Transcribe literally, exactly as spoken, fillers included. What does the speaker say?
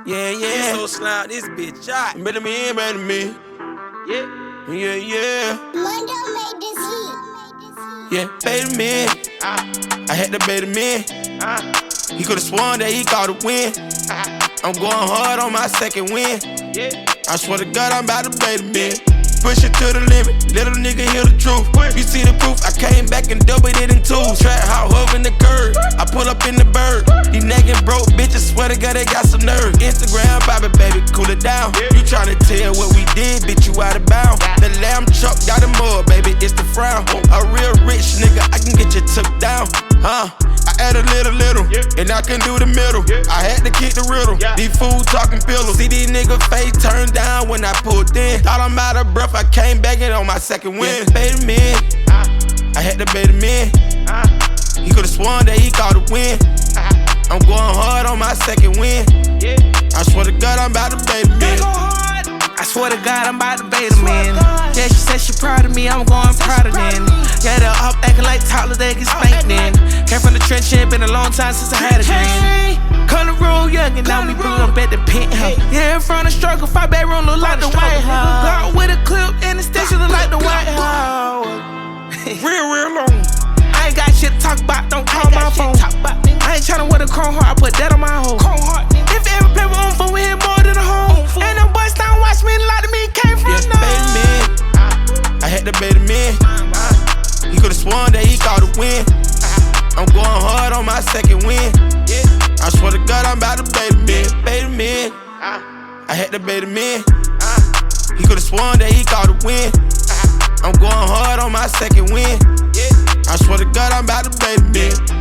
Yeah, yeah. So slap this bitch out. Better me in, better me. Yeah. Yeah, yeah. Mondo made this heat. Yeah, bait him in. Uh, I had to bait him in. Uh, he could've sworn that he caught a win. Uh, I'm going hard on my second win. Yeah. I swear to God, I'm about to bait him in. Push it to the limit, little nigga hear the truth. You see the proof, I came back and doubled it in twos. Trap hot hovering the curb, I pull up in the bird. These nagging broke bitches, swear to God they got some nerve. Instagram, pop it, baby, cool it down. You tryna tell what we did, bitch, you out of bounds. The lamb truck got a mud, baby, it's the frown. A real rich nigga, I can get you took down. Huh? I add a little, little, and I can do the middle. I had to kick the riddle. These fools talking pillows. See these niggas face turned down when I pulled in. Thought I'm out of breath, I came back in on my second win. Yeah. Bait him in. Uh, I had to bait him in. Uh, he could've sworn that he caught a win. Uh, I'm going hard on my second win. Yeah. I swear to God, I'm about to bait him in. I swear to God, I'm about to bait him in. Yeah, she said she proud of me, I'm going prouder than. Yeah, they're up acting like toddlers, they get spanked in. Came from the trench, it been a long time since I had a dream. Come to roll young and now we blew up at the penthouse. Yeah, in front of struggle, five bedroom look like the White House. Got with a clip and the station look like the White House. Real, real long. I ain't got shit to talk about, don't call my phone. I ain't tryna wear a chrome heart, I put that on my hoe. If every paper on phone, we hit more than a home. And them boys don't watch me like me came from yeah, bait him in. I had to bait him in. He could've sworn that he caught a win. I'm going hard on my second win. I swear to God, I'm about to bait him in. Bait him in. I had to bait him in. He could've sworn that he caught a win. I'm going hard on my second win. I swear to God, I'm about to bait him in.